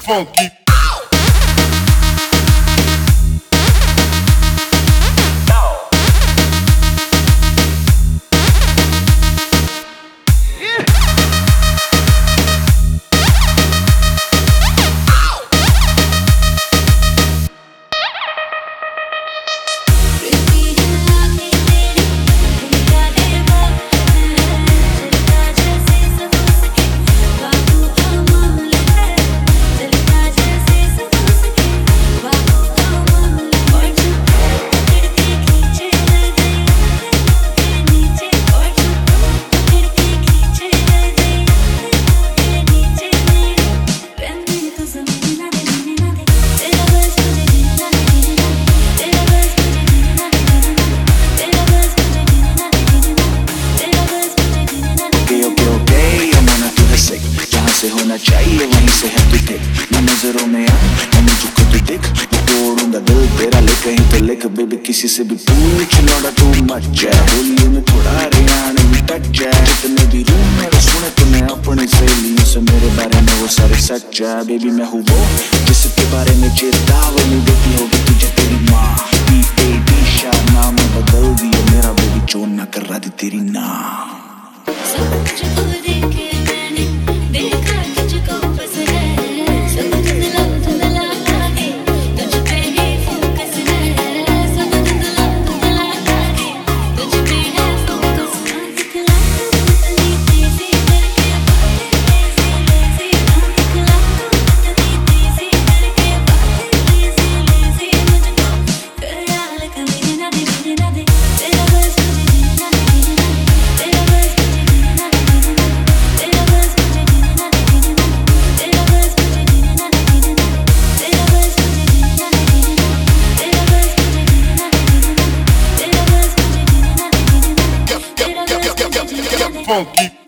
funky. होना चाहिए वहीं से है तू टिक मैं नजरों में आ मैं मुझको तू दिख मैं तोड़ूंगा दिल तेरा लिख कहीं तो लिख बेबी किसी से भी पूछ नोड़ा तू मच है बोलिए में थोड़ा हरियाणा में टच है जितने भी रूम मेरे सुने तूने अपनी सहेलियों से मेरे बारे में वो सारे सच है बेबी मैं हूँ वो जिसके बारे में चेतावनी देती होगी तुझे तेरी माँ PAD शाह नाम बदल दिया मेरा बेबी चोन ना कर रहा थी तेरी ना Funky.